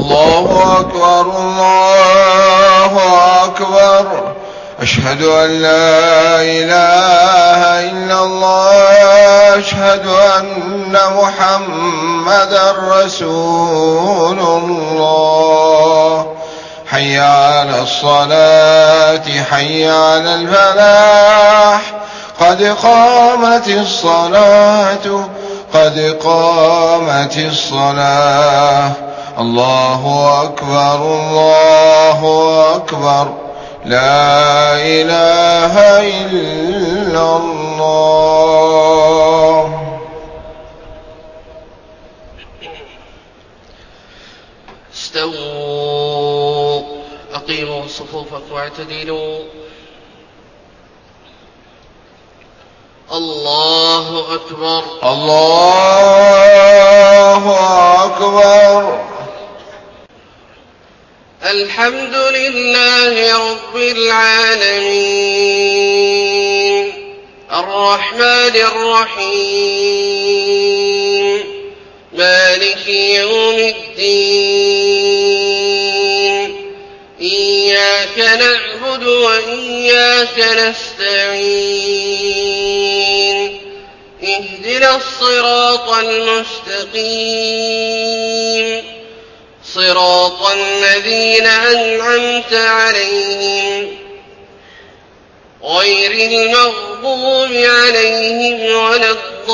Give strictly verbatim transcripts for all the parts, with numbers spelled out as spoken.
الله أكبر الله أكبر. أشهد أن لا إله إلا الله. أشهد أن محمدا رسول الله. حي على الصلاة حي على الفلاح. قد قامت الصلاة قد قامت الصلاة. الله أكبر الله أكبر. لا إله إلا الله. استووا أقيموا صفوفكم واعتدلوا. الله أكبر الله أكبر. الحمد لله رب العالمين الرحمن الرحيم مالك يوم الدين. إياك نعبد وإياك نستعين. اهدنا الصراط المستقيم صراط الذين أنعمت عليهم غير المغضوب عليهم ولا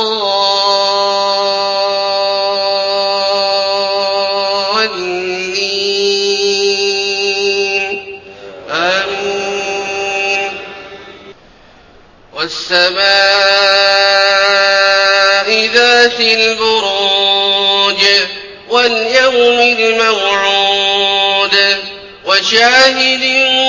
الضالين. آمين. والسماء ذات البروج واليوم الموعود وشاهد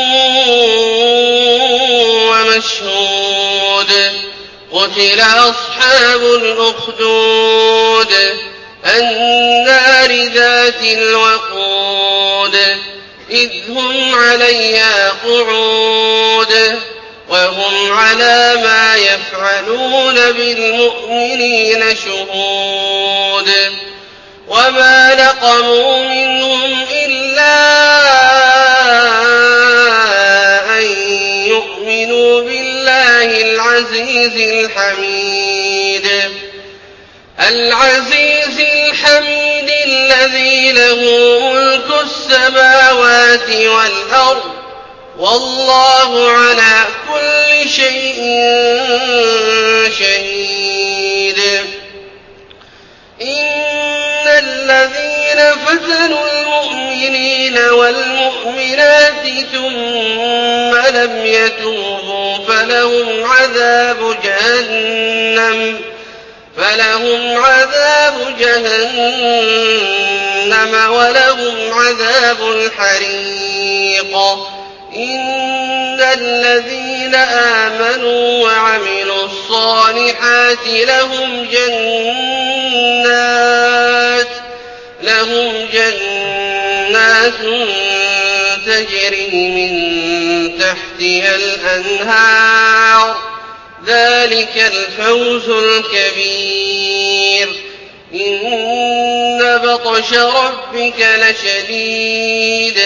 ومشهود. قتل أصحاب الأخدود النار ذات الوقود إذ هم عليها قعود وهم على ما يفعلون بالمؤمنين شهود. وما نقموا منهم إلا أن يؤمنوا بالله العزيز الحميد العزيز الحميد الذي له ملك السماوات والأرض والله على كل شيء شهيد. إن الذين فتنوا المؤمنين والمؤمنات ثم لم يتوبوا فلهم عذاب جهنم فلهم عذاب جهنم ولهم عذاب الحريق. إن الذين آمنوا وعملوا الصالحات لهم جنات لهم جنات تجري من تحتها الأنهار ذلك الفوز الكبير. إن بطش ربك لشديد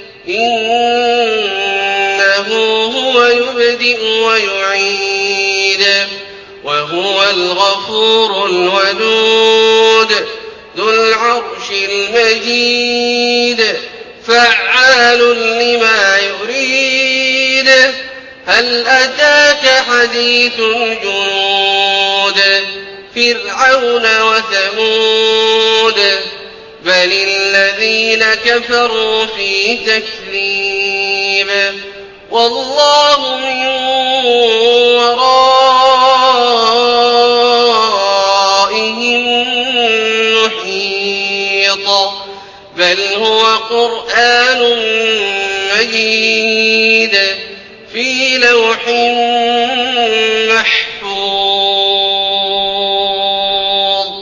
إنه هو يبدئ ويعيد وهو الغفور الودود ذو العرش المجيد فعال لما يريد. هل أتاك حديث الجنود فرعون وثمود بل الذين كفروا في تكذيب والله من ورائهم محيط. بل هو قرآن مجيد في لوح محفوظ.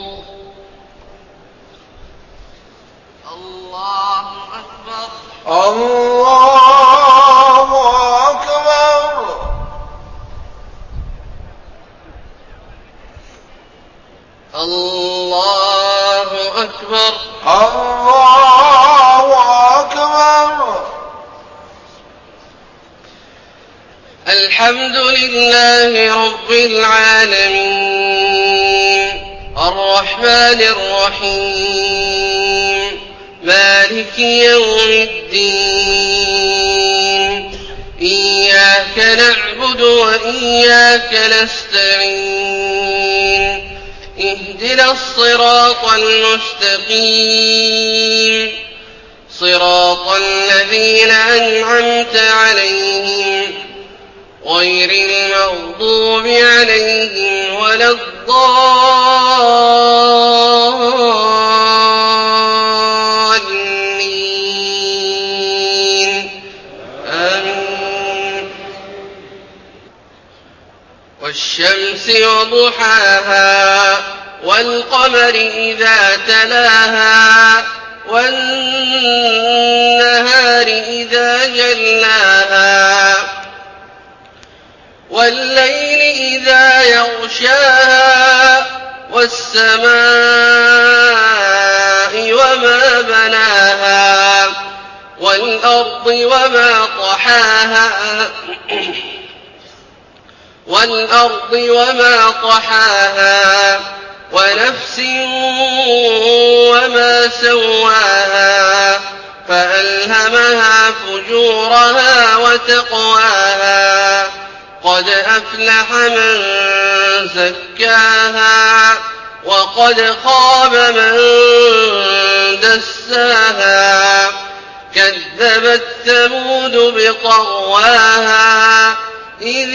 الله أكبر الله أكبر. الله أكبر الله الحمد لله رب العالمين الرحمن الرحيم مالك يوم الدين إياك نعبد وإياك نستعين اهدنا الصراط المستقيم صراط الذين أنعمت عليهم غير المغضوب عليهم ولا الضالين آمين. والشمس وضحاها والقمر إذا تلاها والنهار إذا جلاها والليل إذا يغشاها والسماء وما بناها والأرض وما طحاها والأرض وما طحاها ونفس وما سواها فألهمها فجورها وتقواها قد أفلح من زكاها وقد خاب من دساها كذبت ثمود بطغواها إذ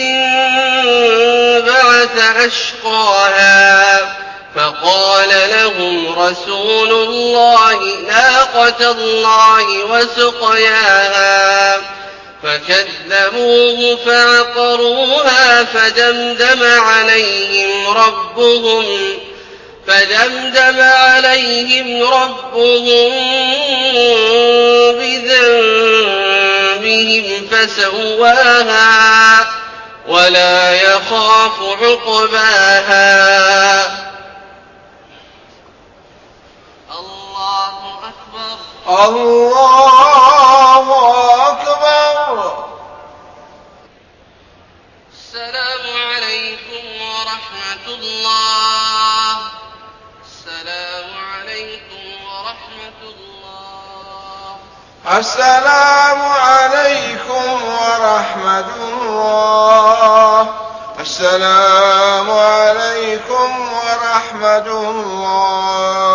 انبعث أشقاها فقال لهم رسول الله ناقة الله وسقياها فكذبوه فعقروها فدمدم عليهم ربهم فدمدم عليهم ربهم بذنبهم فسواها ولا يخاف عقباها. الله أكبر. الله أكبر. السلام عليكم ورحمة الله. السلام عليكم ورحمة الله. السلام عليكم ورحمة الله. السلام عليكم ورحمة الله.